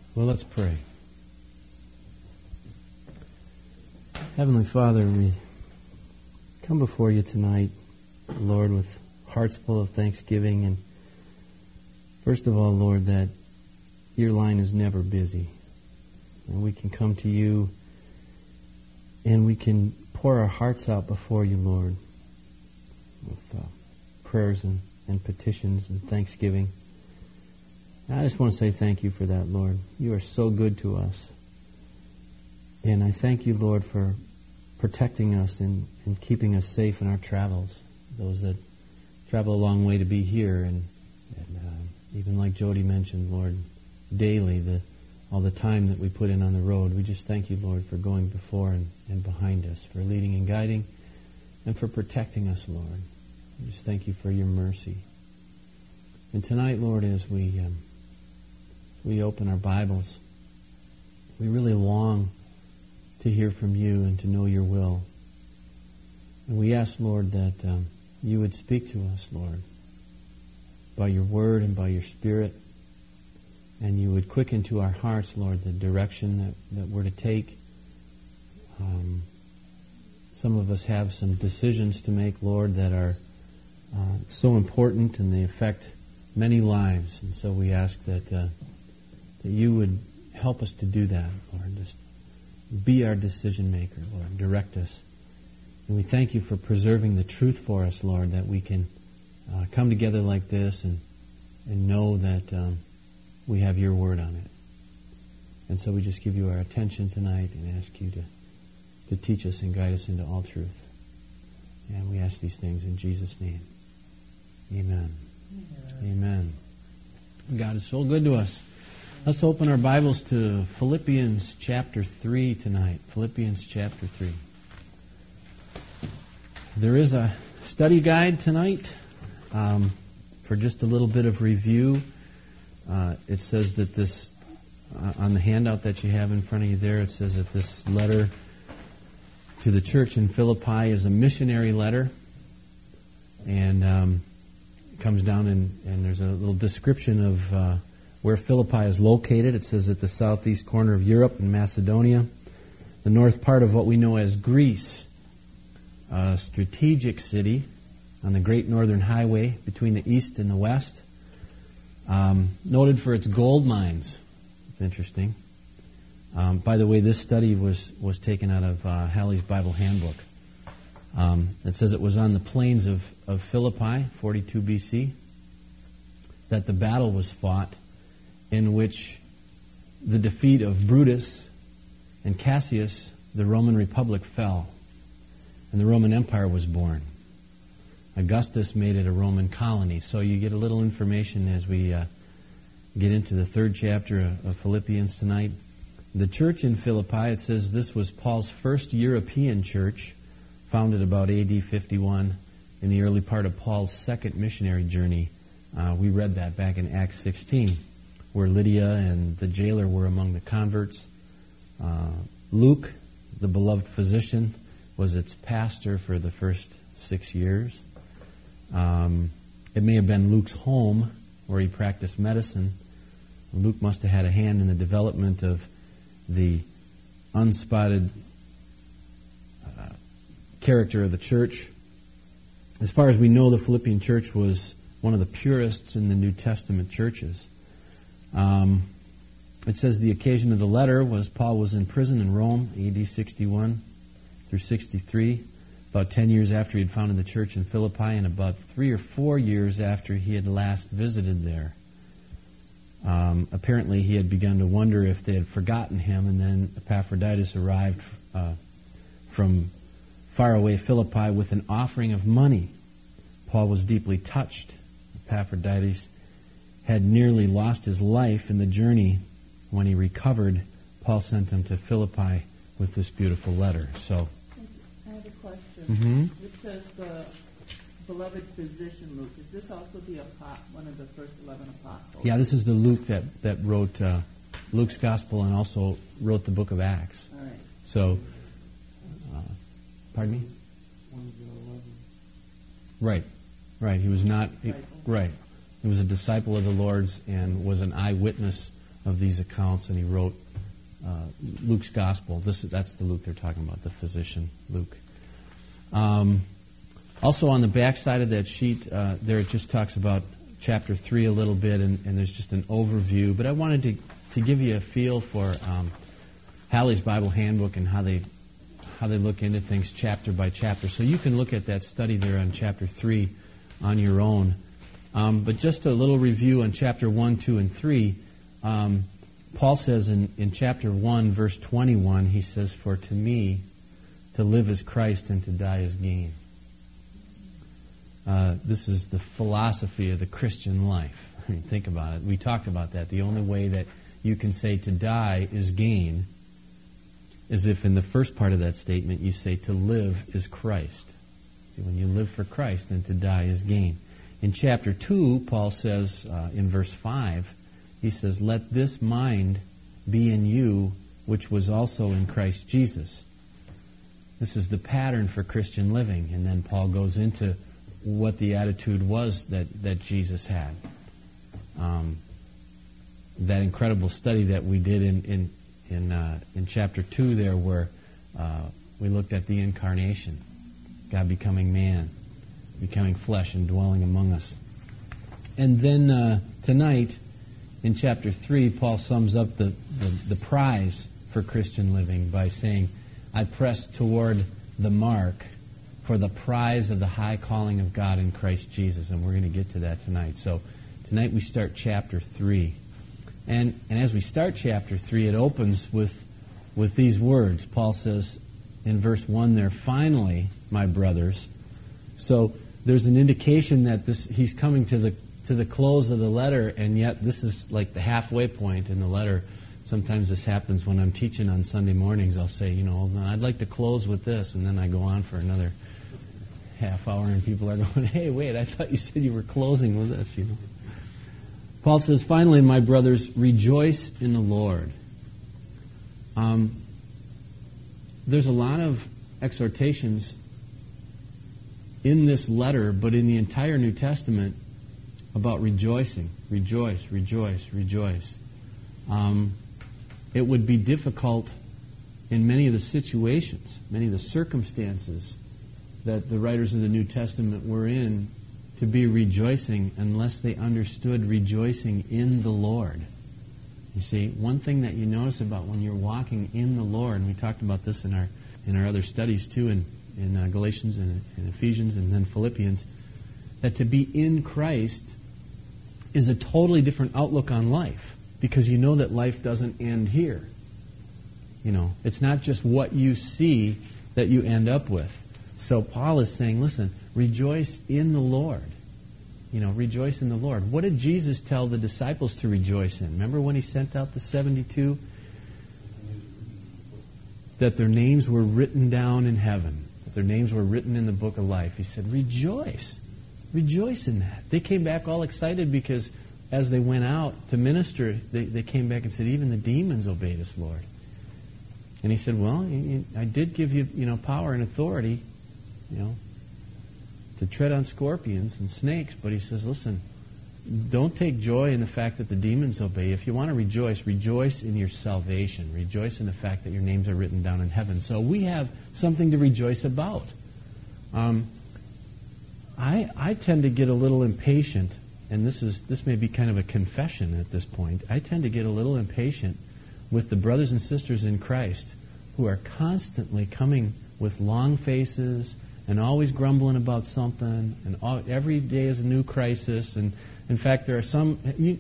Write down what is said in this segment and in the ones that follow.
Well, let's pray. Heavenly Father, we come before you tonight, Lord, with hearts full of thanksgiving. And first of all, Lord, that your line is never busy. And we can come to you and we can pour our hearts out before you, Lord, with prayers and petitions and thanksgiving. I just want to say thank you for that, Lord. You are so good to us. And I thank you, Lord, for protecting us and keeping us safe in our travels. Those that travel a long way to be here. And even like Jody mentioned, Lord, daily, all the time that we put in on the road. We just thank you, Lord, for going before and behind us, for leading and guiding, and for protecting us, Lord. We just thank you for your mercy. And tonight, Lord, as we open our Bibles, we really long to hear from you and to know your will. And we ask, Lord, that you would speak to us, Lord, by your word and by your Spirit, and you would quicken to our hearts, Lord, the direction that we're to take. Some of us have some decisions to make, Lord, that are so important, and they affect many lives. And so we ask that you would help us to do that, Lord. Just be our decision maker, Lord. Direct us. And we thank you for preserving the truth for us, Lord, that we can come together like this and know that we have your word on it. And so we just give you our attention tonight and ask you to teach us and guide us into all truth. And we ask these things in Jesus' name. Amen. Amen. God is so good to us. Let's open our Bibles to Philippians chapter 3 tonight. Philippians chapter 3. There is a study guide tonight for just a little bit of review. It says that this, on the handout that you have in front of you there, it says that this letter to the church in Philippi is a missionary letter. And it comes down and there's a little description of where Philippi is located. It says at the southeast corner of Europe and Macedonia, the north part of what we know as Greece, a strategic city on the Great Northern Highway between the east and the west, noted for its gold mines. It's interesting. By the way, this study was taken out of Halley's Bible Handbook. It says it was on the plains of Philippi, 42 BC, that the battle was fought in which the defeat of Brutus and Cassius, the Roman Republic, fell, and the Roman Empire was born. Augustus made it a Roman colony. So you get a little information as we get into the third chapter of Philippians tonight. The church in Philippi, it says this was Paul's first European church, founded about AD 51 in the early part of Paul's second missionary journey. We read that back in Acts 16, where Lydia and the jailer were among the converts. Luke, the beloved physician, was its pastor for the first 6 years. It may have been Luke's home where he practiced medicine. Luke must have had a hand in the development of the unspotted character of the church. As far as we know, the Philippian church was one of the purists in the New Testament churches. It says the occasion of the letter was Paul was in prison in Rome, AD 61 through 63, about 10 years after he had founded the church in Philippi, and about 3 or 4 years after he had last visited there. Apparently he had begun to wonder if they had forgotten him, and then Epaphroditus arrived from faraway Philippi with an offering of money. Paul was deeply touched. Epaphroditus had nearly lost his life in the journey. When he recovered, Paul sent him to Philippi with this beautiful letter. So, I have a question. Mm-hmm. It says the beloved physician Luke. Is this also one of the first 11 apostles? Yeah, this is the Luke that wrote Luke's Gospel and also wrote the book of Acts. All right. So, pardon me? One of the 11. Right. He was not... Disciple. Right. He was a disciple of the Lord's and was an eyewitness these accounts, and he wrote Luke's Gospel. That's the Luke they're talking about, the physician Luke. Also on the back side of that sheet, there it just talks about chapter 3 a little bit, and there's just an overview. But I wanted to give you a feel for Halley's Bible Handbook and how they look into things chapter by chapter. So you can look at that study there on chapter 3 on your own. But just a little review on chapter 1, 2, and 3. Paul says in chapter 1, verse 21, he says, "For to me, to live is Christ and to die is gain." This is the philosophy of the Christian life. I mean, think about it. We talked about that. The only way that you can say to die is gain is if in the first part of that statement you say to live is Christ. See, when you live for Christ, then to die is gain. In chapter 2, Paul says in verse 5, he says, "Let this mind be in you, which was also in Christ Jesus." This is the pattern for Christian living. And then Paul goes into what the attitude was that Jesus had. That incredible study that we did in chapter 2 there, where we looked at the incarnation, God becoming man, becoming flesh and dwelling among us. And then tonight, in chapter 3, Paul sums up the prize for Christian living by saying, "I press toward the mark for the prize of the high calling of God in Christ Jesus." And we're going to get to that tonight. So tonight we start chapter 3. And as we start chapter 3, it opens with these words. Paul says in verse 1 there, "Finally, my brothers." So there's an indication that he's coming to the close of the letter, and yet this is like the halfway point in the letter. Sometimes this happens when I'm teaching on Sunday mornings. I'll say, I'd like to close with this, and then I go on for another half hour, and people are going, "Hey, wait, I thought you said you were closing with this, Paul says, "Finally, my brothers, rejoice in the Lord." There's a lot of exhortations in this letter, but in the entire New Testament, about rejoicing. Rejoice, rejoice, rejoice. It would be difficult in many of the situations, many of the circumstances that the writers of the New Testament were in, to be rejoicing unless they understood rejoicing in the Lord. You see, one thing that you notice about when you're walking in the Lord, and we talked about this in our other studies too, in Galatians and Ephesians and then Philippians, that to be in Christ is a totally different outlook on life, because you know that life doesn't end here. It's not just what you see that you end up with. So Paul is saying, listen, rejoice in the Lord. Rejoice in the Lord. What did Jesus tell the disciples to rejoice in? Remember when he sent out the 72? That their names were written down in heaven. That their names were written in the book of life. He said, rejoice. Rejoice in that. They came back all excited because as they went out to minister, they came back and said, even the demons obeyed us, Lord. And he said, well, I did give you, power and authority, to tread on scorpions and snakes. But he says, listen, don't take joy in the fact that the demons obey you. If you want to rejoice, rejoice in your salvation. Rejoice in the fact that your names are written down in heaven. So we have something to rejoice about. I tend to get a little impatient, and this may be kind of a confession at this point. I tend to get a little impatient with the brothers and sisters in Christ who are constantly coming with long faces and always grumbling about something, and every day is a new crisis. And in fact, there are some,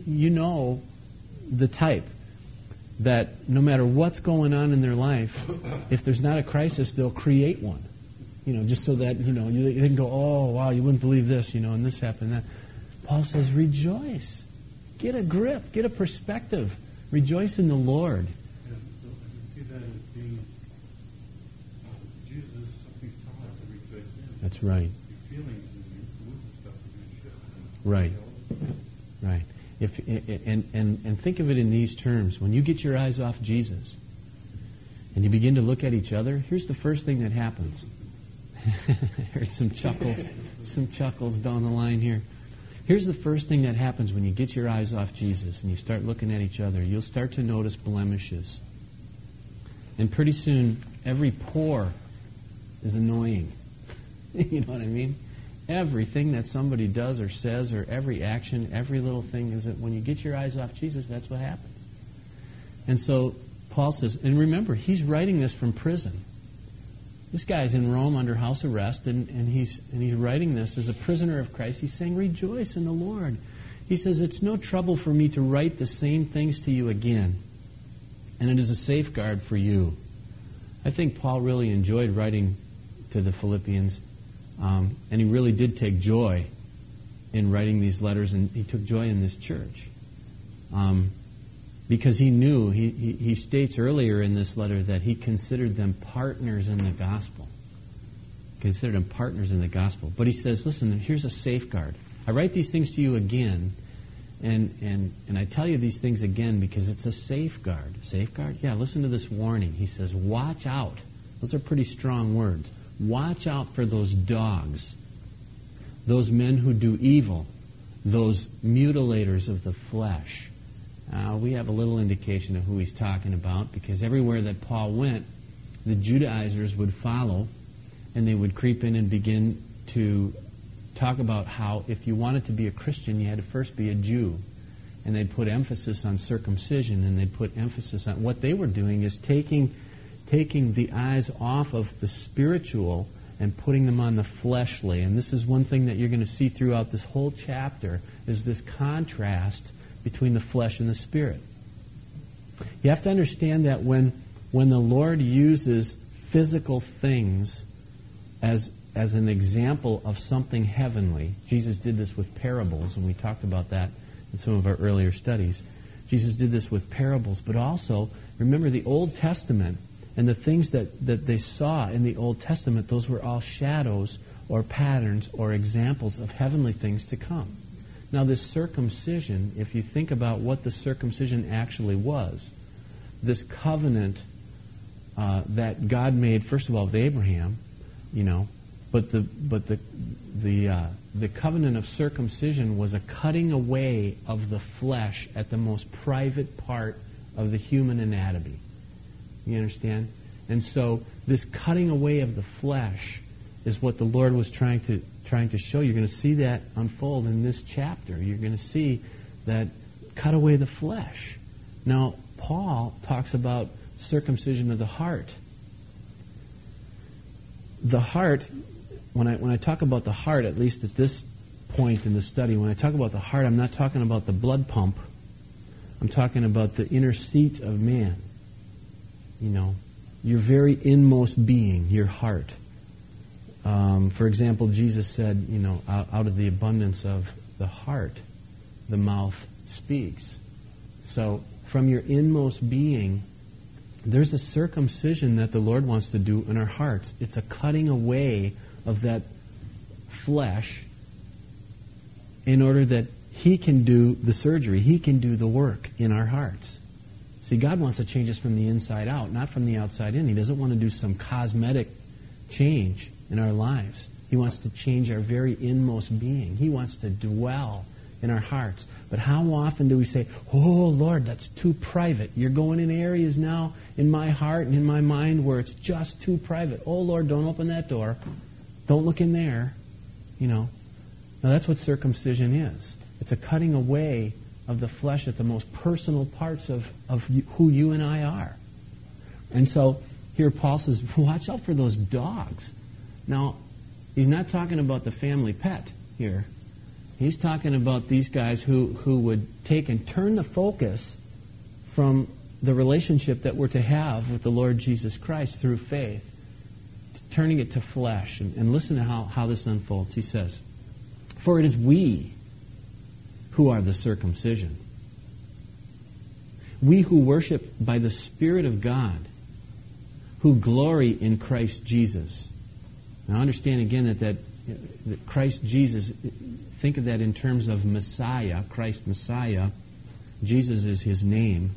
the type that no matter what's going on in their life, if there's not a crisis, they'll create one. Just so that, they can go, oh, wow, you wouldn't believe this, and this happened, that. Paul says, rejoice. Get a grip. Get a perspective. Rejoice in the Lord. Yeah, so I can see that as being Jesus, something solid to rejoice in. That's right. Your feelings and your mood and stuff are Right. going to shift. Right. And think of it in these terms. When you get your eyes off Jesus and you begin to look at each other, here's the first thing that happens. I heard some chuckles down the line here. Here's the first thing that happens when you get your eyes off Jesus and you start looking at each other. You'll start to notice blemishes. And pretty soon, every pore is annoying. You know what I mean? Everything that somebody does or says, or every action, every little thing, is that when you get your eyes off Jesus, that's what happens. And so Paul says, and remember, he's writing this from prison. This guy's in Rome under house arrest, and he's writing this as a prisoner of Christ. He's saying, rejoice in the Lord. He says, it's no trouble for me to write the same things to you again, and it is a safeguard for you. I think Paul really enjoyed writing to the Philippians, and he really did take joy in writing these letters, and he took joy in this church. Because he knew, he states earlier in this letter that he considered them partners in the gospel. Considered them partners in the gospel. But he says, listen, here's a safeguard. I write these things to you again, and I tell you these things again because it's a safeguard. Safeguard? Yeah, listen to this warning. He says, watch out. Those are pretty strong words. Watch out for those dogs, those men who do evil, those mutilators of the flesh. We have a little indication of who he's talking about, because everywhere that Paul went, the Judaizers would follow, and they would creep in and begin to talk about how if you wanted to be a Christian, you had to first be a Jew. And they'd put emphasis on circumcision, and they'd put emphasis on what they were doing is taking the eyes off of the spiritual and putting them on the fleshly. And this is one thing that you're going to see throughout this whole chapter, is this contrast between the flesh and the spirit. You have to understand that when the Lord uses physical things as an example of something heavenly, Jesus did this with parables, and we talked about that in some of our earlier studies. Jesus did this with parables, but also, remember the Old Testament and the things that they saw in the Old Testament, those were all shadows or patterns or examples of heavenly things to come. Now, this circumcision, if you think about what the circumcision actually was, this covenant that God made, first of all, with Abraham, but the covenant of circumcision was a cutting away of the flesh at the most private part of the human anatomy. You understand? And so this cutting away of the flesh is what the Lord was trying to show. You're going to see that unfold in this chapter. You're going to see that cut away the flesh. Now, Paul talks about circumcision of the heart. The heart, when I talk about the heart, at least at this point in the study, when I talk about the heart, I'm not talking about the blood pump. I'm talking about the inner seat of man. Your very inmost being, your heart. For example, Jesus said, out of the abundance of the heart, the mouth speaks. So from your inmost being, there's a circumcision that the Lord wants to do in our hearts. It's a cutting away of that flesh in order that He can do the surgery. He can do the work in our hearts. See, God wants to change us from the inside out, not from the outside in. He doesn't want to do some cosmetic change in our lives. He wants to change our very inmost being. He wants to dwell in our hearts. But how often do we say, oh, Lord, that's too private. You're going in areas now in my heart and in my mind where it's just too private. Oh, Lord, don't open that door. Don't look in there. Now, that's what circumcision is. It's a cutting away of the flesh at the most personal parts of who you and I are. And so here Paul says, watch out for those dogs. Now, he's not talking about the family pet here. He's talking about these guys who would take and turn the focus from the relationship that we're to have with the Lord Jesus Christ through faith, turning it to flesh. And listen to how this unfolds. He says, for it is we who are the circumcision. We who worship by the Spirit of God, who glory in Christ Jesus. Now understand again that Christ Jesus, think of that in terms of Messiah, Christ Messiah. Jesus is His name.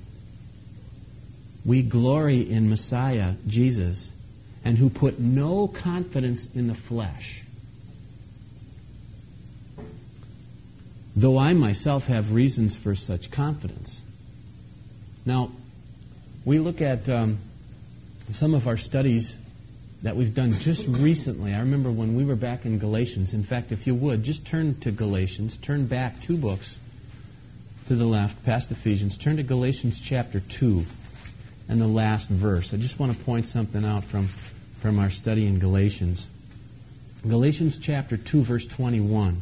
We glory in Messiah, Jesus, and who put no confidence in the flesh. though I myself have reasons for such confidence. Now, we look at some of our studies that we've done just recently. I remember when we were back in Galatians. In fact, if you would, just turn to Galatians. Turn back 2 books to the left, past Ephesians. Turn to Galatians chapter 2 and the last verse. I just want to point something out from our study in Galatians. Galatians chapter 2, verse 21.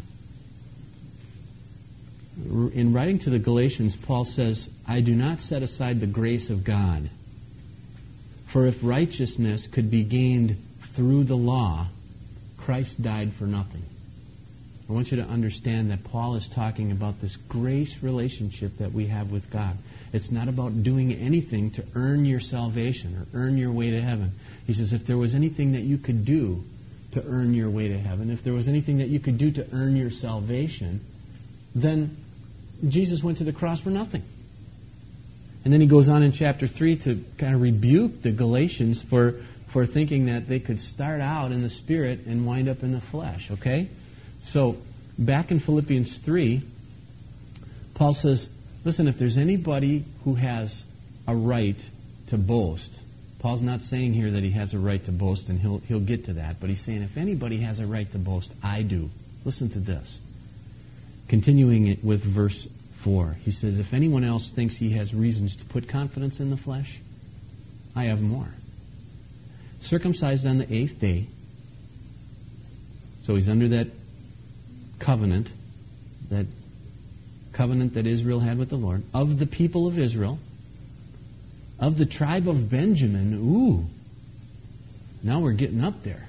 In writing to the Galatians, Paul says, I do not set aside the grace of God. For if righteousness could be gained through the law, Christ died for nothing. I want you to understand that Paul is talking about this grace relationship that we have with God. It's not about doing anything to earn your salvation or earn your way to heaven. He says if there was anything that you could do to earn your way to heaven, if there was anything that you could do to earn your salvation, then Jesus went to the cross for nothing. And then he goes on in chapter 3 to kind of rebuke the Galatians for thinking that they could start out in the Spirit and wind up in the flesh, okay? So, back in Philippians 3, Paul says, listen, if there's anybody who has a right to boast, Paul's not saying here that he has a right to boast, and he'll get to that, but he's saying if anybody has a right to boast, I do. Listen to this. Continuing it with verse 4, he says, if anyone else thinks he has reasons to put confidence in the flesh, I have more. Circumcised on the 8th day, so he's under that covenant that Israel had with the Lord, of the people of Israel, of the tribe of Benjamin. Ooh, now we're getting up there.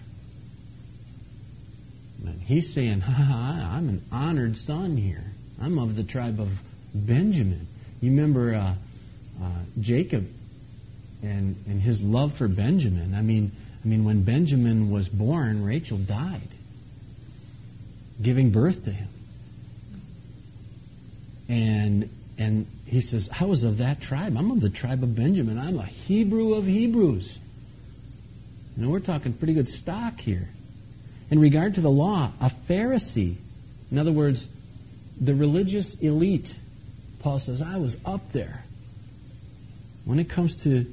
And he's saying, I'm an honored son here. I'm of the tribe of Benjamin. You remember Jacob and his love for Benjamin. I mean, when Benjamin was born, Rachel died, giving birth to him. And he says, I was of that tribe. I'm of the tribe of Benjamin. I'm a Hebrew of Hebrews. You know, we're talking pretty good stock here. In regard to the law, a Pharisee. In other words, the religious elite. Paul says, I was up there. When it comes to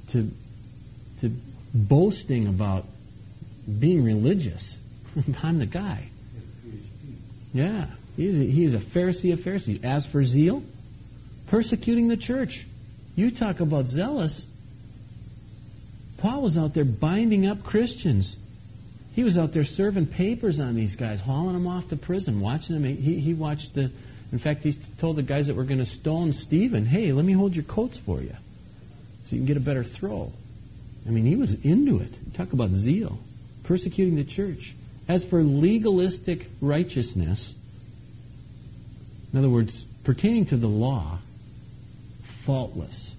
boasting about being religious, I'm the guy. Yeah, he is a Pharisee of Pharisees. As for zeal, persecuting the church. You talk about zealous. Paul was out there binding up Christians. He was out there serving papers on these guys, hauling them off to prison, watching them. He watched the. In fact, he told the guys that were going to stone Stephen, "Hey, let me hold your coats for you, so you can get a better throw." I mean, he was into it. Talk about zeal, persecuting the church. As for legalistic righteousness, in other words, pertaining to the law, faultless.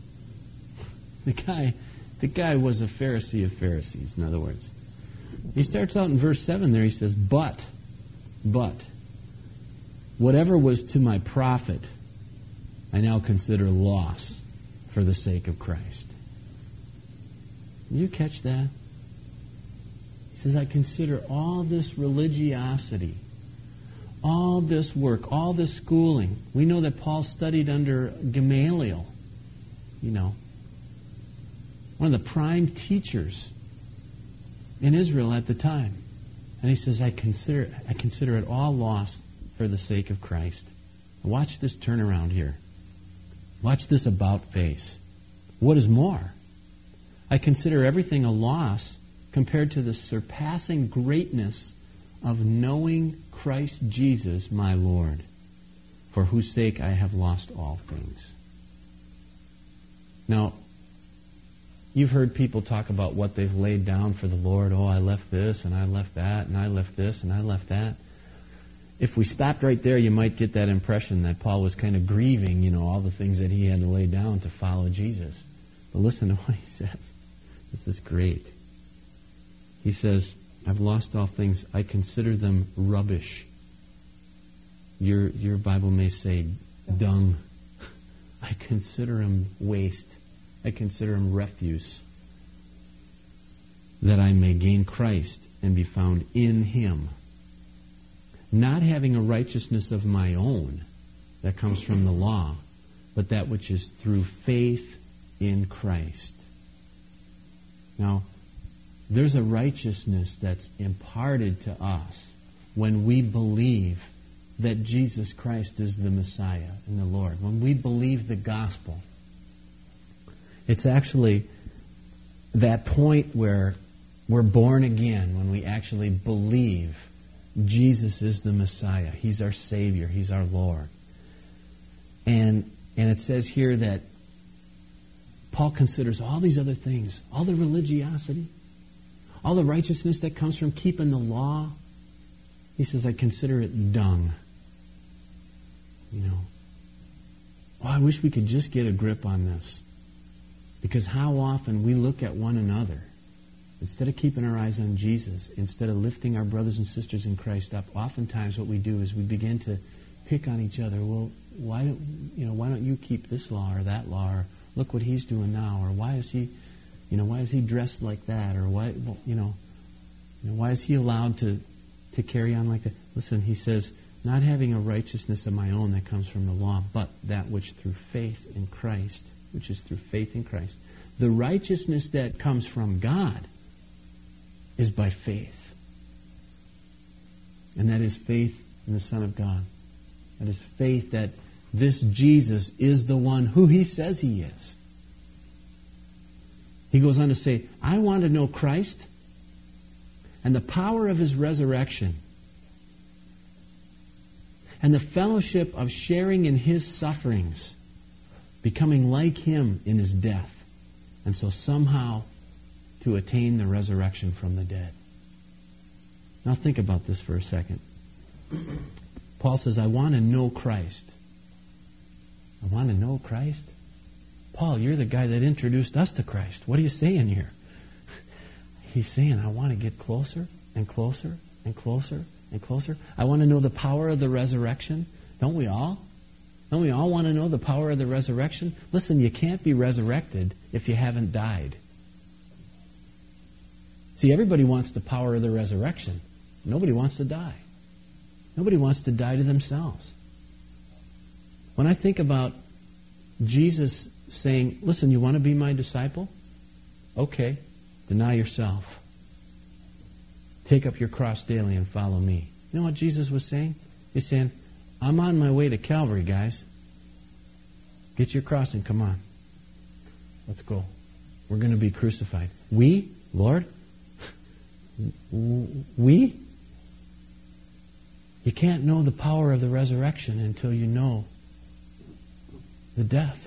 The guy was a Pharisee of Pharisees. In other words. He starts out in verse 7 there, he says, But, whatever was to my profit, I now consider loss for the sake of Christ. Did you catch that? He says, I consider all this religiosity, all this work, all this schooling. We know that Paul studied under Gamaliel, one of the prime teachers in Israel at the time. And he says, I consider it all loss for the sake of Christ. Watch this turnaround here. Watch this about face. What is more? I consider everything a loss compared to the surpassing greatness of knowing Christ Jesus my Lord, for whose sake I have lost all things. Now, you've heard people talk about what they've laid down for the Lord. Oh, I left this, and I left that, and I left this, and I left that. If we stopped right there, you might get that impression that Paul was kind of grieving, all the things that he had to lay down to follow Jesus. But listen to what he says. This is great. He says, I've lost all things. I consider them rubbish. Your Bible may say dung. I consider them waste. I consider him refuse, that I may gain Christ and be found in him, not having a righteousness of my own that comes from the law, but that which is through faith in Christ. Now, there's a righteousness that's imparted to us when we believe that Jesus Christ is the Messiah and the Lord. When we believe the gospel, it's actually that point where we're born again, when we actually believe Jesus is the Messiah. He's our Savior. He's our Lord. And it says here that Paul considers all these other things, all the religiosity, all the righteousness that comes from keeping the law. He says, I consider it dung. You know. Oh, I wish we could just get a grip on this. Because how often we look at one another, instead of keeping our eyes on Jesus, instead of lifting our brothers and sisters in Christ up, oftentimes what we do is we begin to pick on each other. Well, why don't you keep this law or that law, or look what he's doing now, or why is he dressed like that, or why is he allowed to carry on like that? Listen, he says, not having a righteousness of my own that comes from the law, but that which through faith in Christ, which is through faith in Christ. The righteousness that comes from God is by faith. And that is faith in the Son of God. That is faith that this Jesus is the one who he says he is. He goes on to say, I want to know Christ and the power of his resurrection and the fellowship of sharing in his sufferings, becoming like him in his death, and so somehow to attain the resurrection from the dead. Now think about this for a second. Paul says, I want to know Christ. I want to know Christ? Paul, you're the guy that introduced us to Christ. What are you saying here? He's saying, I want to get closer and closer and closer and closer. I want to know the power of the resurrection. Don't we all? Don't we all want to know the power of the resurrection? Listen, you can't be resurrected if you haven't died. See, everybody wants the power of the resurrection. Nobody wants to die. Nobody wants to die to themselves. When I think about Jesus saying, listen, you want to be my disciple? Okay, deny yourself. Take up your cross daily and follow me. You know what Jesus was saying? He's saying, I'm on my way to Calvary, guys. Get your cross and come on. Let's go. We're going to be crucified. We? Lord? We? You can't know the power of the resurrection until you know the death.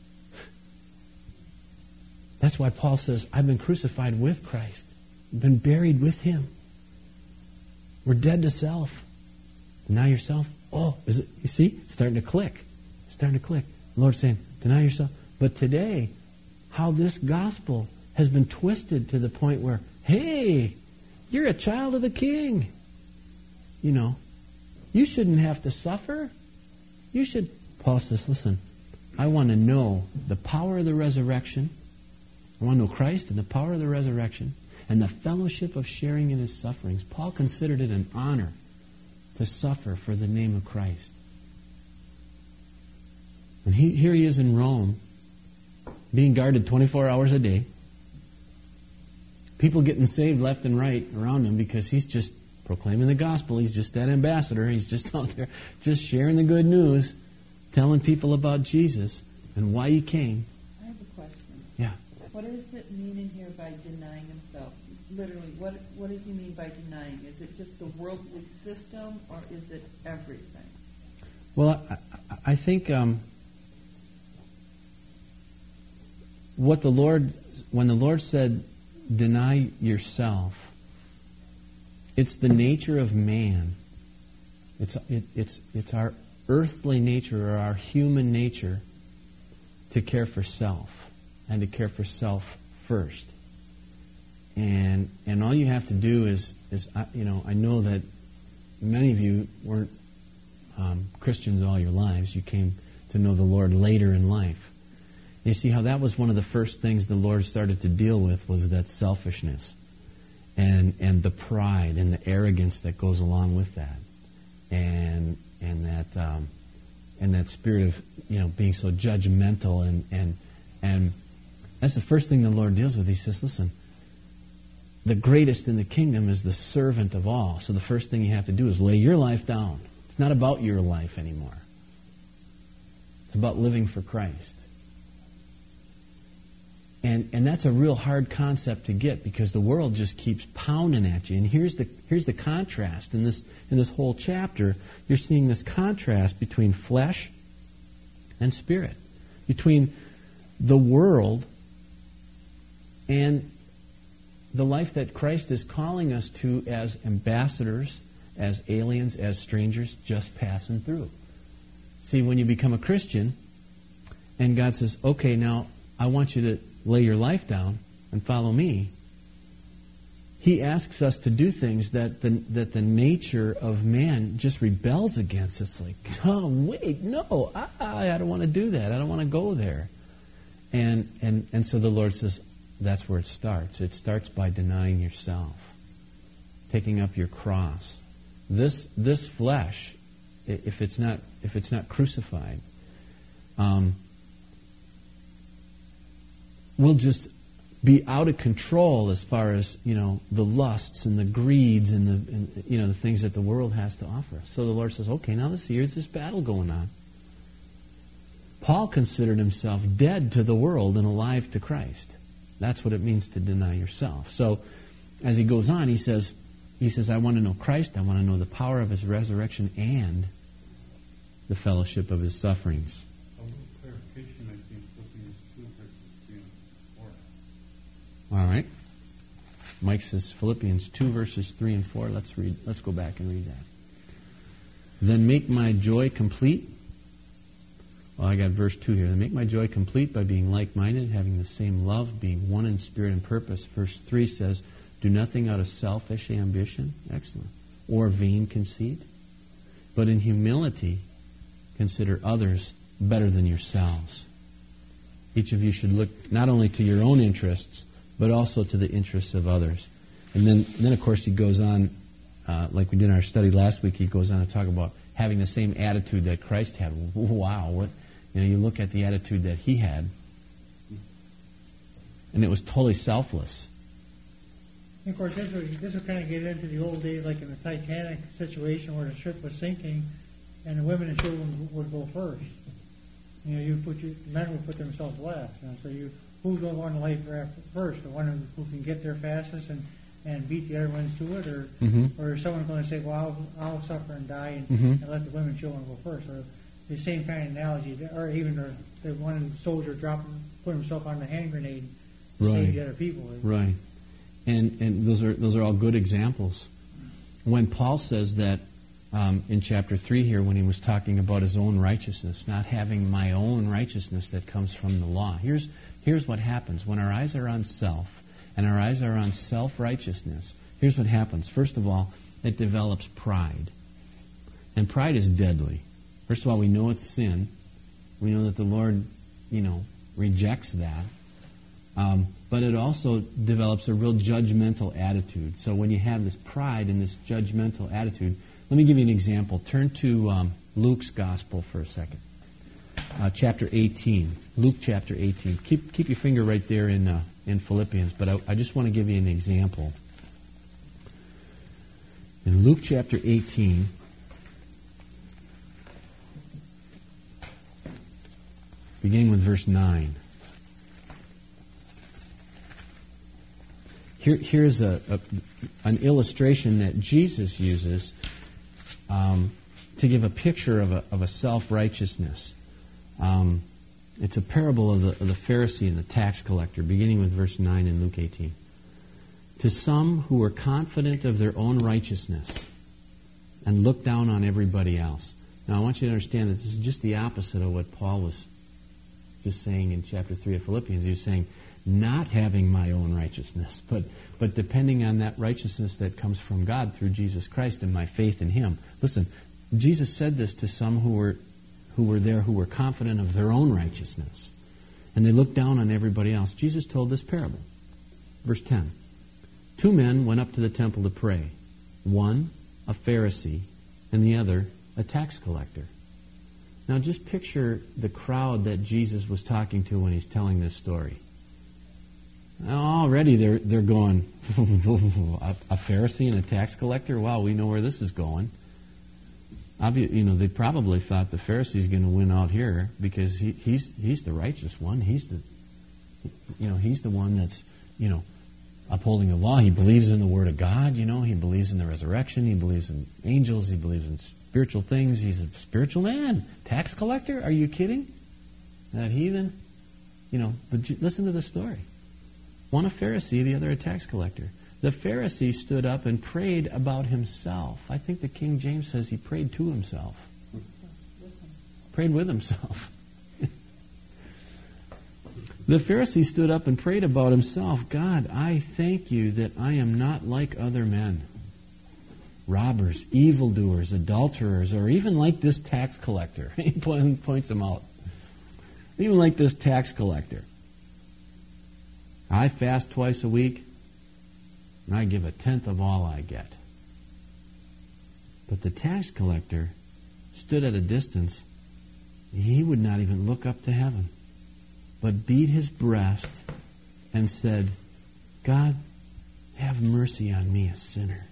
That's why Paul says, I've been crucified with Christ. I've been buried with him. We're dead to self. Deny yourself. Oh, is it? You see? It's starting to click. It's starting to click. The Lord's saying, deny yourself. But today, how this gospel has been twisted to the point where, hey, you're a child of the King. You know, you shouldn't have to suffer. You should. Paul says, listen, I want to know the power of the resurrection. I want to know Christ and the power of the resurrection and the fellowship of sharing in his sufferings. Paul considered it an honor to suffer for the name of Christ. And here he is in Rome, being guarded 24 hours a day. People getting saved left and right around him because he's just proclaiming the gospel. He's just that ambassador. He's just out there just sharing the good news, telling people about Jesus and why he came. I have a question. Yeah. What does it mean in here by denying himself? Literally, what does he mean by denying? Is it just the worldly system, or is it everything? Well, I think when the Lord said, deny yourself, it's the nature of man. It's our earthly nature or our human nature to care for self and to care for self first. And all you have to do is I know that many of you weren't Christians all your lives. You came to know the Lord later in life. You see how that was one of the first things the Lord started to deal with, was that selfishness and the pride and the arrogance that goes along with that. and that spirit of being so judgmental and that's the first thing the Lord deals with. He says, listen, the greatest in the kingdom is the servant of all. So the first thing you have to do is lay your life down. It's not about your life anymore. It's about living for Christ. And that's a real hard concept to get because the world just keeps pounding at you. And here's the contrast in this whole chapter. You're seeing this contrast between flesh and spirit, between the world and the life that Christ is calling us to as ambassadors, as aliens, as strangers, just passing through. See, when you become a Christian and God says, okay, now I want you to lay your life down and follow me, He asks us to do things that the nature of man just rebels against. It's like, oh, wait, no, I don't want to do that. I don't want to go there. And so the Lord says, that's where it starts. It starts by denying yourself, taking up your cross. This flesh, if it's not crucified, will just be out of control as far as the lusts and the greeds and the things that the world has to offer us. So the Lord says, okay, now here's this battle going on. Paul considered himself dead to the world and alive to Christ. That's what it means to deny yourself. So as he goes on, he says, I want to know Christ, I want to know the power of His resurrection and the fellowship of His sufferings. A little clarification, I think, Philippians 2, verses 3 and 4. All right. Mike says Philippians 2, verses 3 and 4. Let's go back and read that. Then make my joy complete. Well, I got verse 2 here. Then make my joy complete by being like-minded, having the same love, being one in spirit and purpose. Verse 3 says, do nothing out of selfish ambition. Excellent. Or vain conceit. But in humility, consider others better than yourselves. Each of you should look not only to your own interests, but also to the interests of others. And then of course, he goes on, like we did in our study last week, he goes on to talk about having the same attitude that Christ had. Wow, you look at the attitude that He had, and it was totally selfless. And of course, this would kind of get into the old days, like in the Titanic situation where the ship was sinking, and the women and children would go first. Men would put themselves last. So who's going to want to life raft first? The one who can get there fastest and beat the other ones to it, or is someone going to say, well, I'll suffer and die and let the women and children go first? Or the same kind of analogy, or even the one soldier put himself on the hand grenade to save the other people. Right. And those are all good examples. When Paul says that in chapter 3 here, when he was talking about his own righteousness, not having my own righteousness that comes from the law. Here's what happens. When our eyes are on self, and our eyes are on self-righteousness, here's what happens. First of all, it develops pride. And pride is deadly. First of all, we know it's sin. We know that the Lord, rejects that. But it also develops a real judgmental attitude. So when you have this pride and this judgmental attitude, let me give you an example. Turn to Luke's Gospel for a second. Chapter 18. Luke chapter 18. Keep your finger right there in Philippians, but I just want to give you an example. In Luke chapter 18, beginning with verse 9. Here's an illustration that Jesus uses to give a picture of a self-righteousness. It's a parable of the Pharisee and the tax collector, beginning with verse 9 in Luke 18. To some who were confident of their own righteousness and looked down on everybody else. Now, I want you to understand that this is just the opposite of what Paul was just saying in chapter 3 of Philippians. He was saying, not having my own righteousness, but depending on that righteousness that comes from God through Jesus Christ and my faith in Him. Listen, Jesus said this to some who were confident of their own righteousness, and they looked down on everybody else. Jesus told this parable. Verse 10. 2 men went up to the temple to pray. One, a Pharisee, and the other a tax collector. Now just picture the crowd that Jesus was talking to when he's telling this story. Already they're going, a Pharisee and a tax collector? Wow, we know where this is going. They probably thought the Pharisee's going to win out here because he's the righteous one. He's the one that's, upholding the law. He believes in the Word of God. He believes in the resurrection. He believes in angels. He believes in spiritual things. He's a spiritual man. Tax collector? Are you kidding? That heathen? But listen to the story. One a Pharisee, the other a tax collector. The Pharisee stood up and prayed about himself. I think the King James says he prayed to himself. Prayed with himself. The Pharisee stood up and prayed about himself. God, I thank you that I am not like other men. Robbers, evildoers, adulterers, or even like this tax collector. He points them out. Even like this tax collector. I fast twice a week, and I give 1/10 of all I get. But the tax collector stood at a distance. He would not even look up to heaven, but beat his breast and said, God, have mercy on me, a sinner.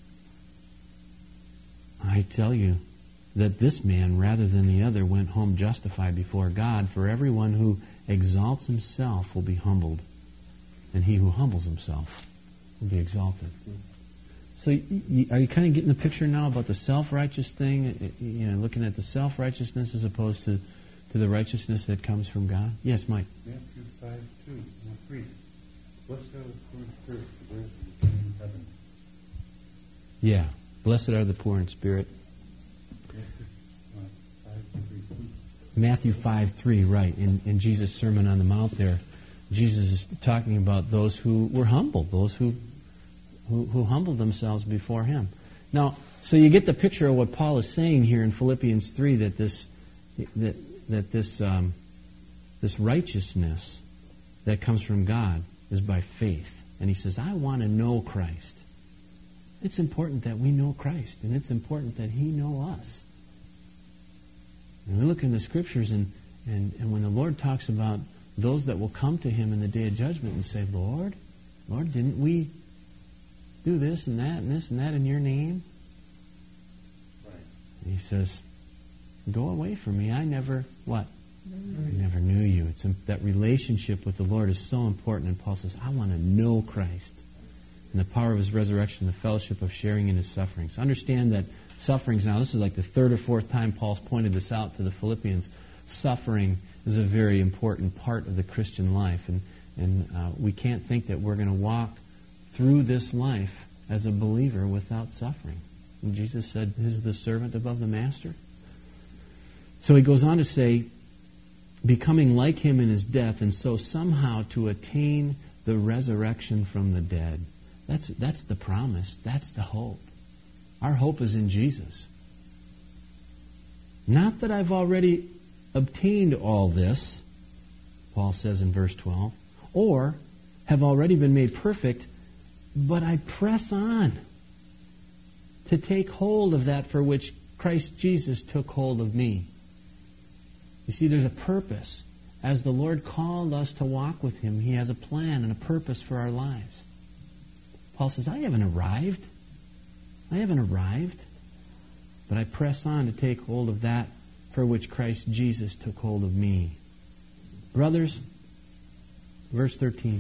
I tell you that this man, rather than the other, went home justified before God. For everyone who exalts himself will be humbled, and he who humbles himself will be exalted. So are you kind of getting the picture now about the self-righteous thing? Looking at the self-righteousness as opposed to the righteousness that comes from God? Yes, Mike. Matthew 5:2-3. Blessed are the poor in spirit, for theirs is the kingdom of heaven. Yeah. Blessed are the poor in spirit. Matthew 5:3, right. In Jesus' Sermon on the Mount there, Jesus is talking about those who were humbled, those who humbled themselves before Him. Now, so you get the picture of what Paul is saying here in Philippians 3, that this righteousness that comes from God is by faith. And he says, I want to know Christ. It's important that we know Christ, and it's important that He know us. And we look in the Scriptures, and when the Lord talks about those that will come to Him in the day of judgment and say, Lord, didn't we do this and that and this and that in your name? Right. And He says, go away from me. I never, what? I never knew you. That relationship with the Lord is so important. And Paul says, I want to know Christ and the power of His resurrection, the fellowship of sharing in His sufferings. Understand that sufferings, now this is like the third or fourth time Paul's pointed this out to the Philippians. Suffering is a very important part of the Christian life. And we can't think that we're going to walk through this life as a believer without suffering. And Jesus said, is the servant above the master? So he goes on to say, becoming like Him in His death, and so somehow to attain the resurrection from the dead. That's the promise. That's the hope. Our hope is in Jesus. Not that I've already obtained all this, Paul says in verse 12, or have already been made perfect, but I press on to take hold of that for which Christ Jesus took hold of me. You see, there's a purpose. As the Lord called us to walk with Him, He has a plan and a purpose for our lives. Paul says, I haven't arrived, but I press on to take hold of that for which Christ Jesus took hold of me. Brothers, verse 13,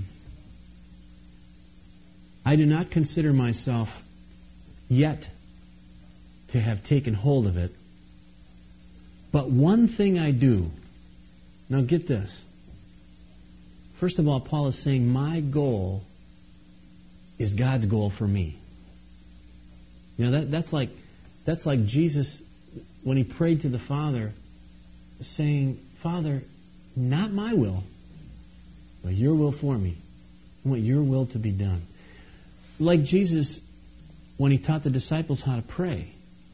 I do not consider myself yet to have taken hold of it, but one thing I do. Now get this. First of all, Paul is saying my goal is God's goal for me. That's like Jesus when He prayed to the Father, saying, Father, not my will, but your will for me. I want your will to be done. Like Jesus when He taught the disciples how to pray.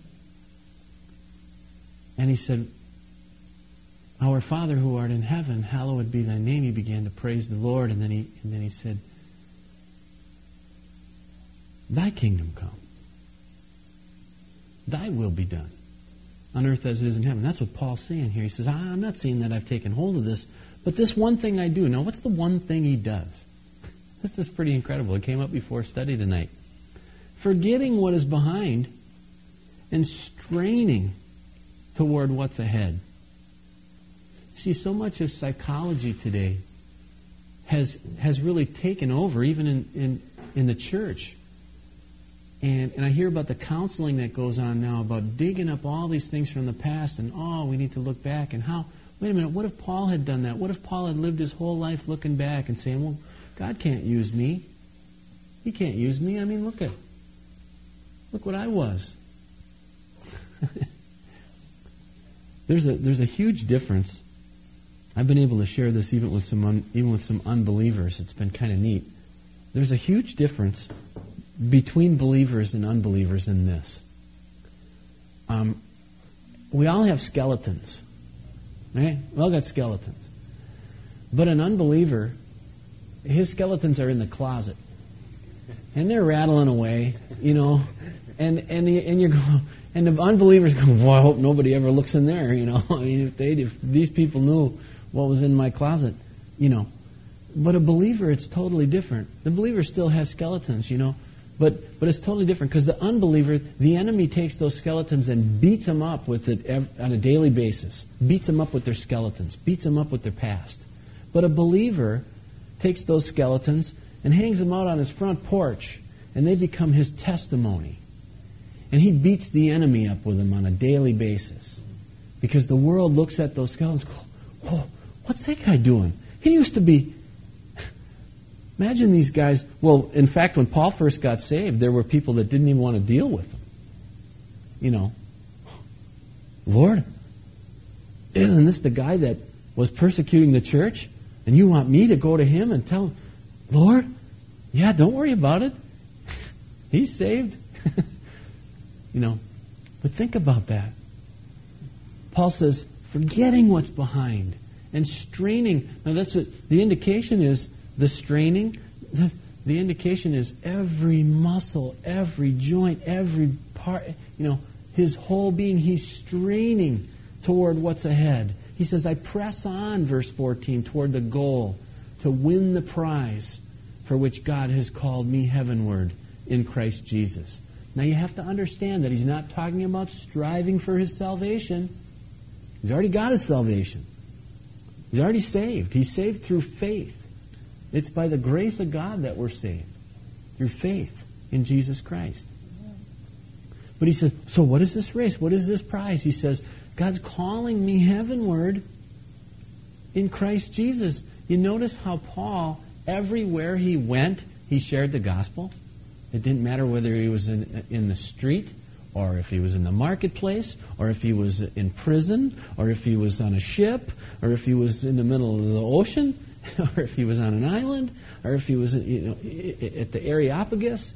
And He said, Our Father who art in heaven, hallowed be thy name. He began to praise the Lord, and then he said, Thy kingdom come. Thy will be done on earth as it is in heaven. That's what Paul's saying here. He says, I'm not saying that I've taken hold of this, but this one thing I do. Now, what's the one thing he does? This is pretty incredible. It came up before study tonight. Forgetting what is behind and straining toward what's ahead. See, so much of psychology today has really taken over, even in the church. And I hear about the counseling that goes on now about digging up all these things from the past and, we need to look back and how, wait a minute, what if Paul had done that? What if Paul had lived his whole life looking back and saying, well, God can't use me. He can't use me. I mean, look what I was. There's a huge difference. I've been able to share this even with some unbelievers. It's been kind of neat. There's a huge difference between believers and unbelievers in this. We all have skeletons, right? We all got skeletons. But an unbeliever, his skeletons are in the closet, and they're rattling away, and you're going, and the unbelievers go, boy, I hope nobody ever looks in there, I mean, if these people knew what was in my closet, But a believer, it's totally different. The believer still has skeletons, but it's totally different because the unbeliever, the enemy takes those skeletons and beats them up with it on a daily basis. Beats them up with their skeletons. Beats them up with their past. But a believer takes those skeletons and hangs them out on his front porch, and they become his testimony. And he beats the enemy up with them on a daily basis. Because the world looks at those skeletons and goes, oh, what's that guy doing? He used to be... Imagine these guys... Well, in fact, when Paul first got saved, there were people that didn't even want to deal with him. Lord, isn't this the guy that was persecuting the church? And you want me to go to him and tell him, Lord, yeah, don't worry about it. He's saved. But think about that. Paul says, forgetting what's behind and straining. Now the indication is the straining. The indication is every muscle, every joint, every part, his whole being, he's straining toward what's ahead. He says, I press on, verse 14, toward the goal to win the prize for which God has called me heavenward in Christ Jesus. Now you have to understand that he's not talking about striving for his salvation. He's already got his salvation. He's already saved. He's saved through faith. It's by the grace of God that we're saved. Through faith in Jesus Christ. But he says, so what is this race? What is this prize? He says, God's calling me heavenward in Christ Jesus. You notice how Paul, everywhere he went, he shared the gospel. It didn't matter whether he was in the street, or if he was in the marketplace, or if he was in prison, or if he was on a ship, or if he was in the middle of the ocean, or if he was on an island, or if he was at the Areopagus,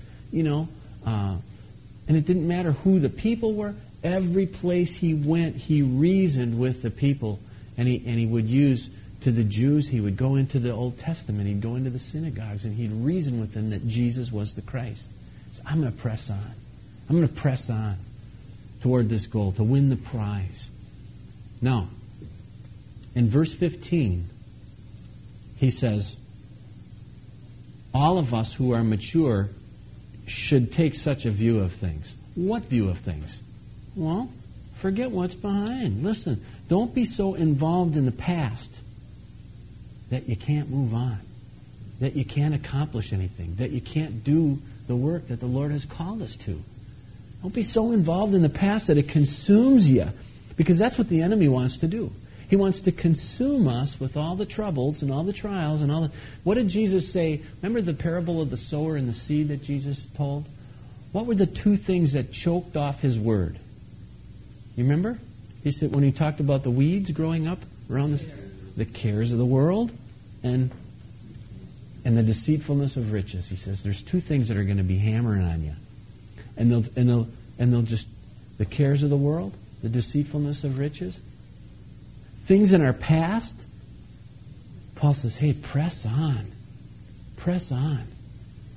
and it didn't matter who the people were. Every place he went, he reasoned with the people, and he would use to the Jews. He would go into the Old Testament. He'd go into the synagogues, and he'd reason with them that Jesus was the Christ. So I'm going to press on. I'm going to press on toward this goal to win the prize. Now, in verse 15, he says, all of us who are mature should take such a view of things. What view of things? Well, forget what's behind. Listen, don't be so involved in the past that you can't move on, that you can't accomplish anything, that you can't do the work that the Lord has called us to. Don't be so involved in the past that it consumes you, because that's what the enemy wants to do. He wants to consume us with all the troubles and all the trials and all the... What did Jesus say? Remember the parable of the sower and the seed that Jesus told? What were the two things that choked off his word? You remember? He said when he talked about the weeds growing up around the cares of the world and the deceitfulness of riches. He says there's two things that are going to be hammering on you. And they'll just, the cares of the world, the deceitfulness of riches, things in our past. Paul says, hey, press on. Press on.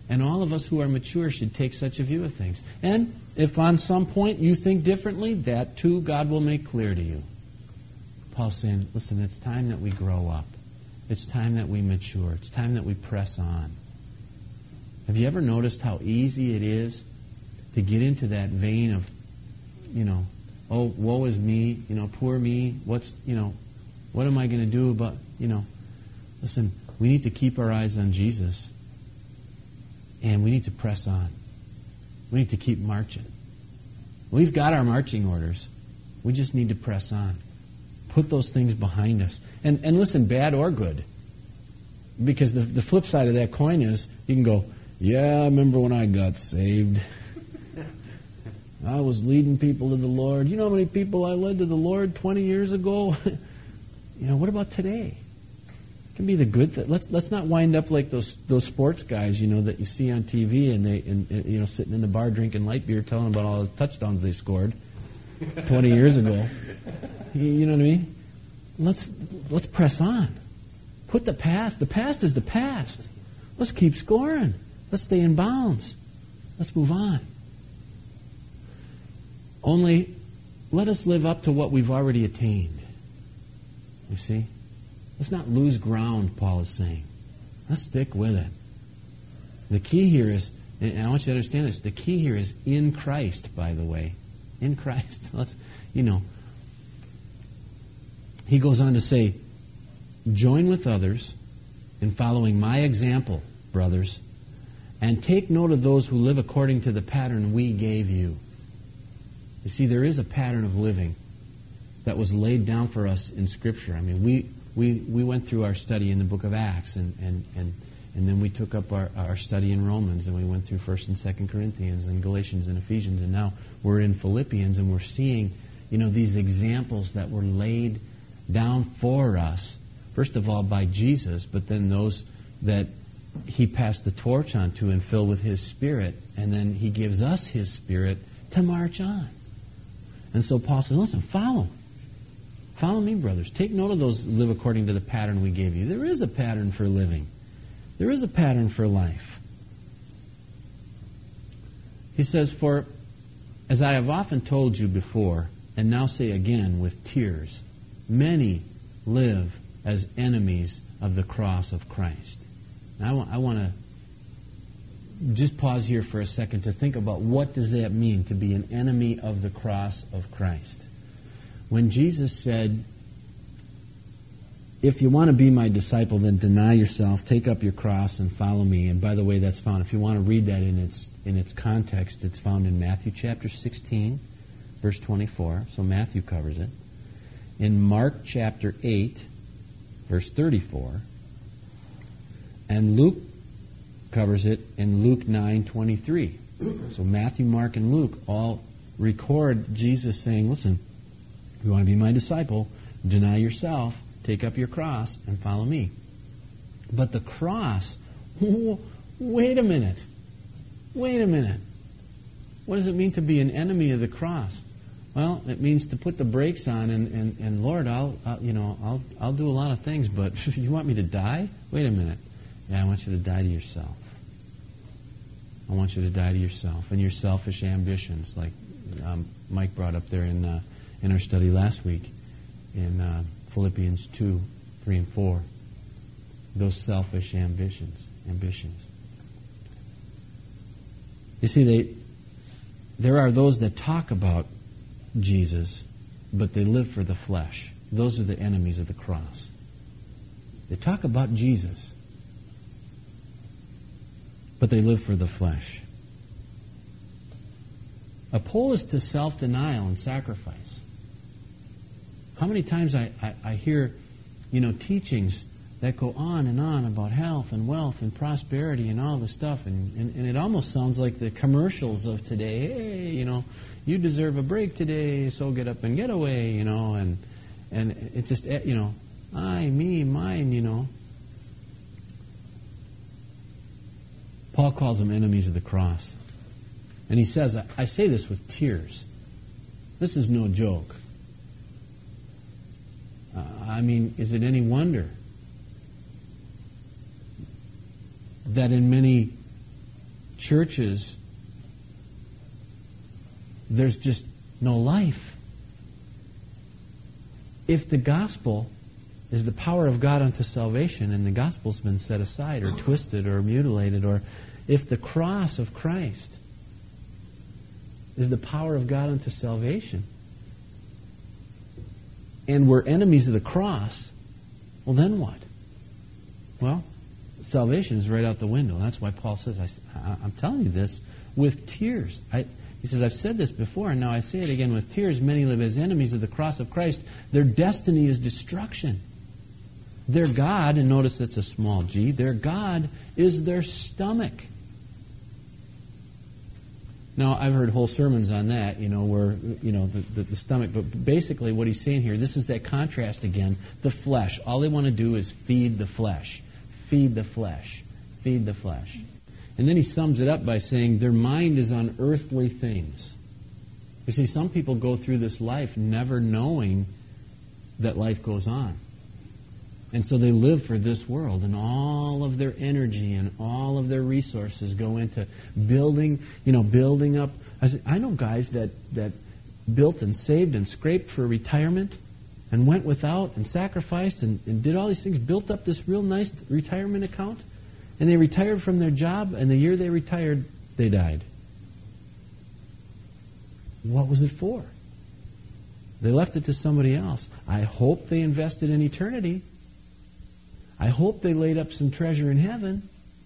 And all of us who are mature should take such a view of things. And if on some point you think differently, that too God will make clear to you. Paul's saying, listen, it's time that we grow up. It's time that we mature. It's time that we press on. Have you ever noticed how easy it is to get into that vein of, oh, woe is me, poor me, what am I going to do about, listen, we need to keep our eyes on Jesus, and we need to press on. We need to keep marching. We've got our marching orders. We just need to press on. Put those things behind us. And listen, bad or good. Because the flip side of that coin is, you can go, yeah, I remember when I got saved. I was leading people to the Lord. You know how many people I led to the Lord 20 years ago? What about today? It can be the good thing. Let's not wind up like those sports guys, that you see on TV and sitting in the bar drinking light beer, telling about all the touchdowns they scored 20 years ago. You know what I mean? Let's press on. Put the past is the past. Let's keep scoring. Let's stay in bounds. Let's move on. Only let us live up to what we've already attained. You see? Let's not lose ground, Paul is saying. Let's stick with it. The key here is, and I want you to understand this, the key here is in Christ, by the way. In Christ. He goes on to say, join with others in following my example, brothers, and take note of those who live according to the pattern we gave you. You see, there is a pattern of living that was laid down for us in Scripture. I mean, we went through our study in the book of Acts, and then we took up our study in Romans, and we went through 1st and 2nd Corinthians and Galatians and Ephesians, and now we're in Philippians, and we're seeing, these examples that were laid down for us, first of all by Jesus, but then those that He passed the torch on to and filled with His Spirit, and then He gives us His Spirit to march on. And so Paul says, listen, follow me, brothers. Take note of those who live according to the pattern we gave you. There is a pattern for living. There is a pattern for life. He says, for as I have often told you before, and now say again with tears, many live as enemies of the cross of Christ. Now, I want to just pause here for a second to think about what does that mean to be an enemy of the cross of Christ. When Jesus said, if you want to be my disciple, then deny yourself, take up your cross, and follow me. And by the way, that's found, if you want to read that in its context, it's found in Matthew chapter 16, verse 24. So Matthew covers it. In Mark chapter 8, verse 34. And Luke covers it in Luke 9:23. So Matthew, Mark, and Luke all record Jesus saying, listen, if you want to be my disciple, deny yourself, take up your cross, and follow me. But the cross, wait a minute. What does it mean to be an enemy of the cross? Well, it means to put the brakes on and Lord, I'll do a lot of things, but if you want me to die? Wait a minute. Yeah, I want you to die to yourself. I want you to die to yourself and your selfish ambitions, like Mike brought up there in our study last week in Philippians 2, 3, and 4. Those selfish ambitions. You see, there are those that talk about Jesus, but they live for the flesh. Those are the enemies of the cross. They talk about Jesus, but they live for the flesh. Opposed to self-denial and sacrifice. How many times I hear, teachings that go on and on about health and wealth and prosperity and all this stuff, and it almost sounds like the commercials of today. Hey, you deserve a break today, so get up and get away, and it's just, I, me, mine, Paul calls them enemies of the cross. And he says, I say this with tears. This is no joke. Is it any wonder that in many churches, there's just no life. If the gospel is the power of God unto salvation, and the gospel's been set aside or twisted or mutilated, or if the cross of Christ is the power of God unto salvation, and we're enemies of the cross, well, then what? Well, salvation is right out the window. That's why Paul says, I'm telling you this with tears. He says, I've said this before, and now I say it again with tears. Many live as enemies of the cross of Christ. Their destiny is destruction. Their God, and notice it's a small g, their God is their stomach. Now, I've heard whole sermons on that, where, the stomach. But basically what he's saying here, this is that contrast again, the flesh. All they want to do is feed the flesh. Feed the flesh. Feed the flesh. And then he sums it up by saying their mind is on earthly things. You see, some people go through this life never knowing that life goes on. And so they live for this world, and all of their energy and all of their resources go into building up. I know guys that built and saved and scraped for retirement and went without and sacrificed and did all these things, built up this real nice retirement account, and they retired from their job, and the year they retired, they died. What was it for? They left it to somebody else. I hope they invested in eternity. I hope they laid up some treasure in heaven.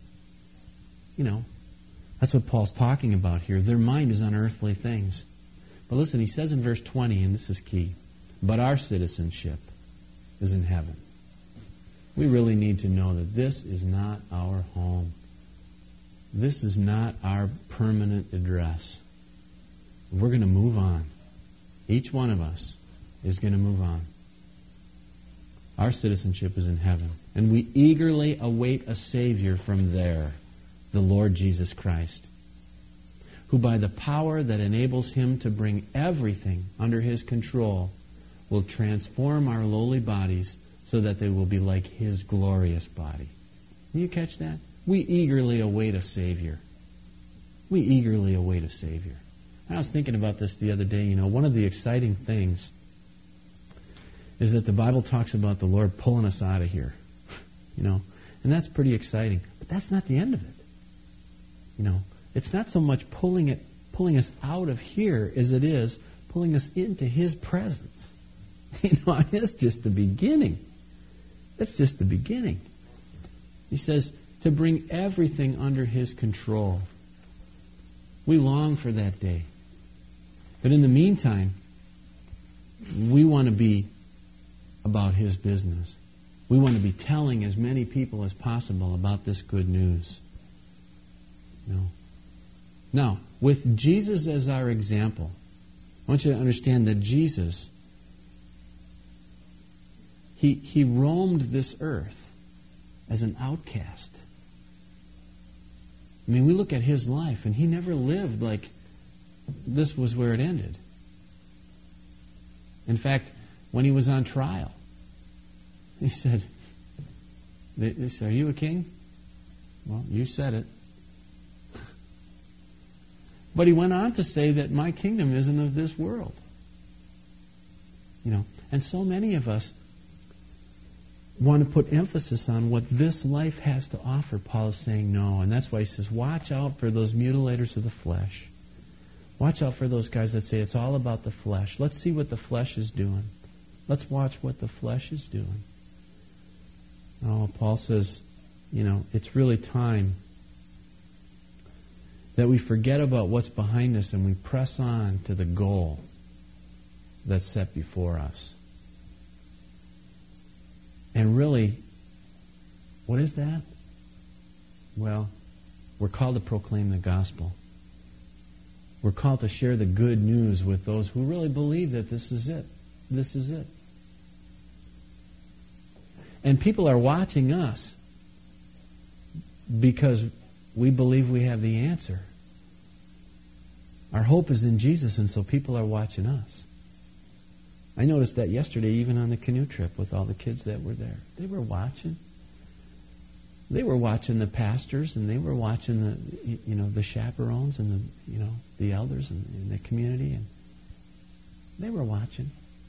That's what Paul's talking about here. Their mind is on earthly things. But listen, he says in verse 20, and this is key, but our citizenship is in heaven. We really need to know that this is not our home. This is not our permanent address. We're going to move on. Each one of us is going to move on. Our citizenship is in heaven. And we eagerly await a Savior from there, the Lord Jesus Christ, who by the power that enables Him to bring everything under His control will transform our lowly bodies so that they will be like His glorious body. Can you catch that? We eagerly await a Savior. We eagerly await a Savior. I was thinking about this the other day. One of the exciting things is that the Bible talks about the Lord pulling us out of here. And that's pretty exciting. But that's not the end of it. It's not so much pulling us out of here as it is pulling us into His presence. It's just the beginning. That's just the beginning. He says to bring everything under His control. We long for that day. But in the meantime, we want to be about His business. We want to be telling as many people as possible about this good news. Now, with Jesus as our example, I want you to understand that Jesus, He roamed this earth as an outcast. We look at His life, and He never lived like this was where it ended. In fact, when He was on trial, He said, they said, "Are you a king?" Well, you said it. But He went on to say that my kingdom isn't of this world. And so many of us want to put emphasis on what this life has to offer. Paul is saying no, and that's why he says, watch out for those mutilators of the flesh. Watch out for those guys that say it's all about the flesh. Let's see what the flesh is doing. Let's watch what the flesh is doing. Oh, Paul says, it's really time that we forget about what's behind us and we press on to the goal that's set before us. And really, what is that? Well, we're called to proclaim the gospel. We're called to share the good news with those who really believe that this is it. This is it. And people are watching us because we believe we have the answer. Our hope is in Jesus, and so people are watching us. I noticed that yesterday, even on the canoe trip with all the kids that were there. They were watching. They were watching the pastors, and they were watching the chaperones and the elders in the community, and they were watching.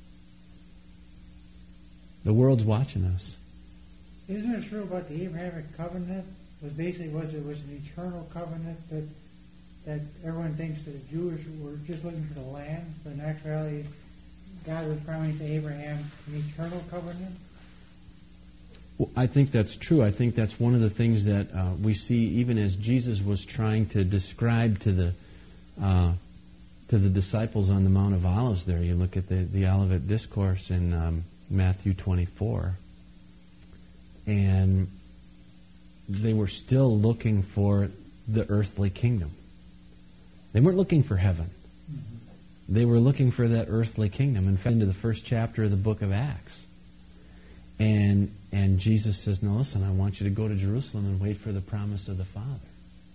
The world's watching us. Isn't it true about the Abrahamic covenant? It was an eternal covenant that everyone thinks that the Jews were just looking for the land, but in actuality, God was promising to Abraham an eternal covenant? Well, I think that's true. I think that's one of the things that we see even as Jesus was trying to describe to the disciples on the Mount of Olives there. You look at the Olivet Discourse in Matthew 24. And they were still looking for the earthly kingdom. They weren't looking for heaven. Mm-hmm. They were looking for that earthly kingdom. In fact, into the first chapter of the book of Acts. And Jesus says, no, listen, I want you to go to Jerusalem and wait for the promise of the Father.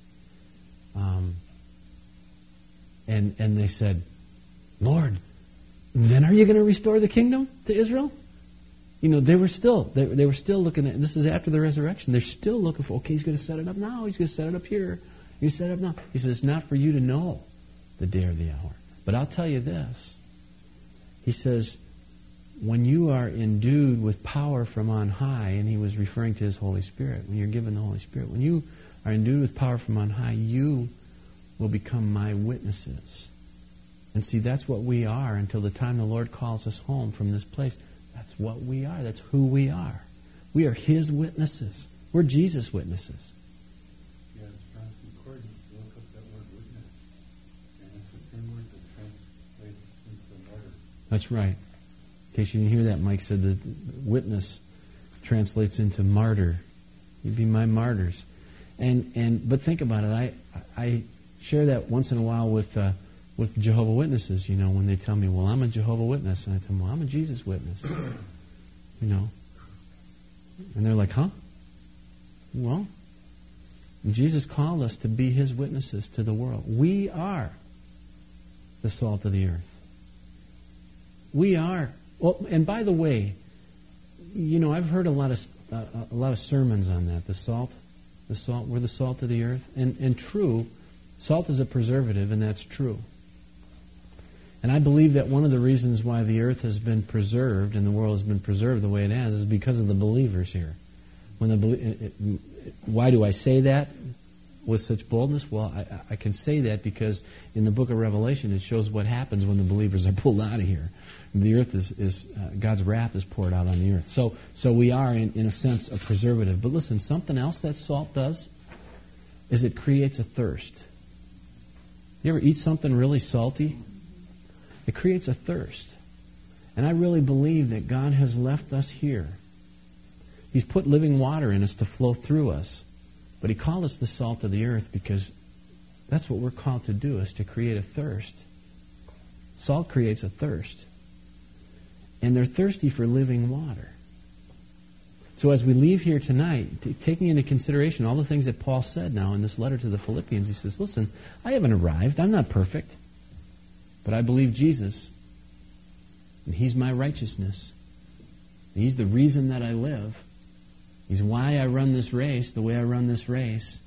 And they said, Lord, then are you going to restore the kingdom to Israel? They were still looking at, this is after the resurrection, they're still looking for, okay, he's going to set it up now, he's going to set it up here, he's set it up now. He says, it's not for you to know the day or the hour. But I'll tell you this. He says, when you are endued with power from on high, and he was referring to his Holy Spirit, when you're given the Holy Spirit, when you are endued with power from on high, you will become my witnesses. And see, that's what we are until the time the Lord calls us home from this place. That's what we are. That's who we are. We are his witnesses. We're Jesus' witnesses. Yeah, it's Strong's Concordance. Look up that word witness. And it's the same word that translates into martyr. That's right. In case you didn't hear that, Mike said that witness translates into martyr. You'd be my martyrs. But think about it. I share that once in a while with Jehovah's Witnesses, when they tell me, well, I'm a Jehovah's Witness. And I tell them, well, I'm a Jesus witness. And they're like, huh? Well, Jesus called us to be his witnesses to the world. We are the salt of the earth. We are. Well, and by the way, I've heard a lot of sermons on that. The salt, we're the salt of the earth. And true, salt is a preservative, and that's true. And I believe that one of the reasons why the earth has been preserved and the world has been preserved the way it has is because of the believers here. Why do I say that with such boldness? Well, I can say that because in the book of Revelation it shows what happens when the believers are pulled out of here. The earth is God's wrath is poured out on the earth. So we are, in a sense, a preservative. But listen, something else that salt does is it creates a thirst. You ever eat something really salty? It creates a thirst. And I really believe that God has left us here. He's put living water in us to flow through us. But he called us the salt of the earth because that's what we're called to do, is to create a thirst. Salt creates a thirst. And they're thirsty for living water. So as we leave here tonight, taking into consideration all the things that Paul said now in this letter to the Philippians, he says, listen, I haven't arrived. I'm not perfect. But I believe Jesus, and he's my righteousness. He's the reason that I live. He's why I run this race the way I run this race.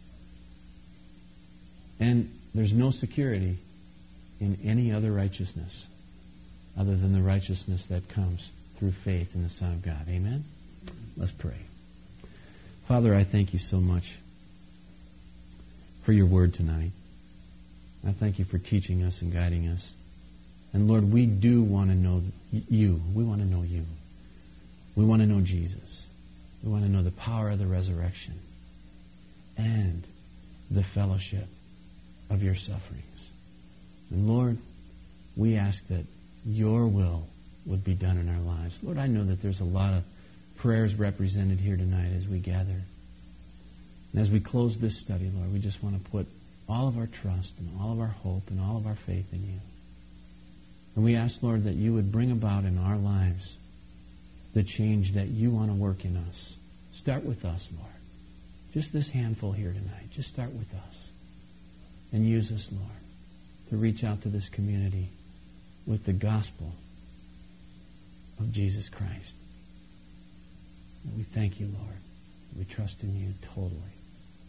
And there's no security in any other righteousness other than the righteousness that comes through faith in the Son of God. Amen? Let's pray. Father, I thank you so much for your word tonight. I thank you for teaching us and guiding us. And Lord, we do want to know you. We want to know you. We want to know Jesus. We want to know the power of the resurrection and the fellowship of your sufferings. And Lord, we ask that your will would be done in our lives. Lord, I know that there's a lot of prayers represented here tonight as we gather. And as we close this study, Lord, we just want to put all of our trust and all of our hope and all of our faith in you. And we ask, Lord, that you would bring about in our lives the change that you want to work in us. Start with us, Lord. Just this handful here tonight. Just start with us. And use us, Lord, to reach out to this community with the gospel of Jesus Christ. And we thank you, Lord. We trust in you totally.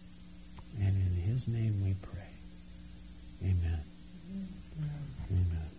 And in his name we pray. Amen. Amen.